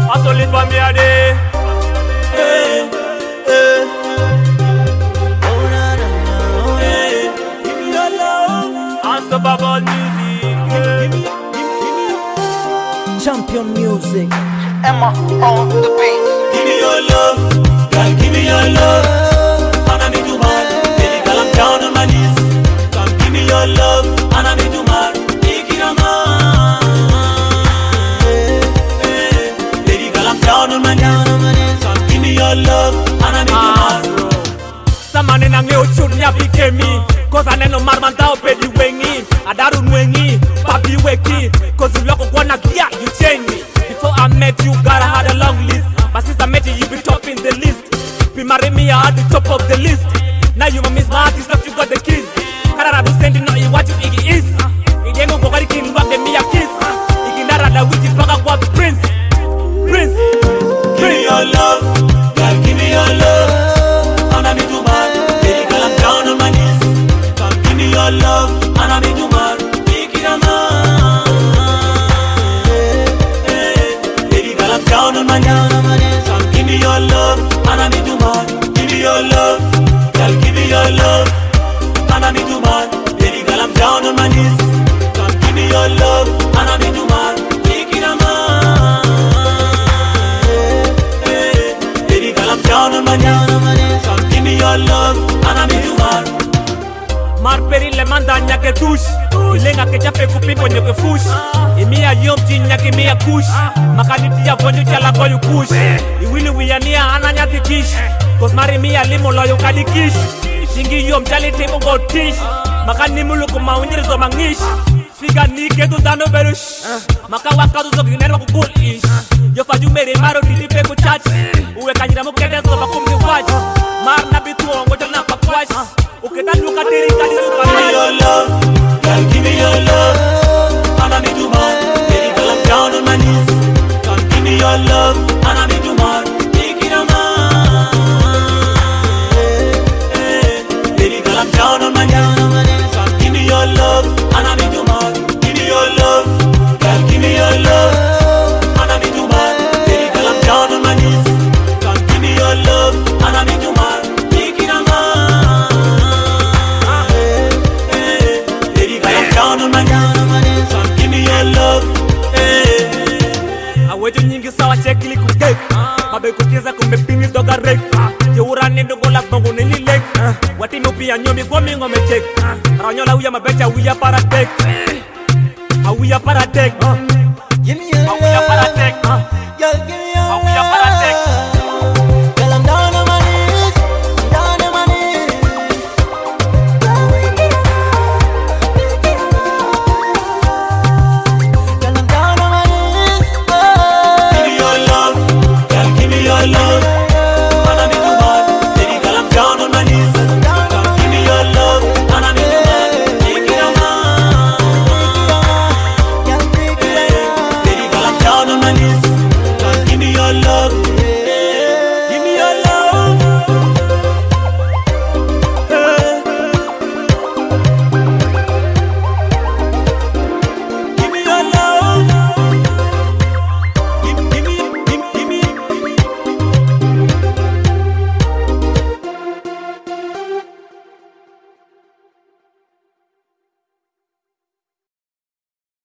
I sold it for me a day. Give me your love. Unstoppable music. Champion music. Emma on the beat. Give me your love, girl, give me your love. And I need you man, baby girl, I'm down on my knees. Come give me your love, and I need you man, take it on man. Baby girl, I'm down on my knees. Come give me your love, and I need you man. Samane na ngeo chunya bikemi, cause aneno marmanta opedi wengi, adaru nwengi, papi weki, cause you look wanna yeah, you change me. Before I met you, God, I had a long list. But since I met you, you be top in the list. Be marry me, I at the top of the list. Now you my miss my artist, not you got the keys. Canada do sending not you what you iggy is. Igengo bogari king back the me a kiss. Iginara da witty baga what prince. Prince. Give me your love, girl, give me your love. And I need you man, baby girl, I'm down on my knees. Come give me your love, and I need you man, take it on man. Down on my knees, come give me your love, and I need you man. Give me your love, girl, give me your love, and I need you man. Baby girl, I'm down on my knees, come give me your love, and I need you man. Take it on man. Baby girl, I'm down on my knees, come give me your love, and I need you man. Marperi le manda nyake touche, ilenga ke jape kupipo nyake fush. Imia yomti nyake mia kush, makaniti ya vonju chala koyu kush. Iwili wiyania ananyati kish, cause mari mia limo loyo kadi kish. Shingi yom chali timo go tish, makani muluku maunjiri zo mangish. Figa nike tu dano berush, maka wakadu zo ginero kukul ish. Yo faju mere maro dilipe kuchach, uwe kanyira mukete zo bakumbi waj. Mar nabitu ongo jana pakwaj. Okay, that's look at the give me your love, girl, give me your love. And I need you man, baby girl, I'm down on my knees. Come give me your love, and I need you man, take it on man. Baby girl, I'm down on my knees. Come give me your love, and I need you man. Give me your love, girl, give me your love. And I need you man, baby girl, I'm down on my knees. Come give me your love, and I need you man, take it on man. Down on my knees, come give me your love. Awejo nyingi sawa chekili kudek, mabe kutiza kumepini doga rek. Jeura nendo gola bongo nini lek. Wati nupi anyomi gomi ngome chek. Ranyola uya mabecha uya para dek. Uya para dek.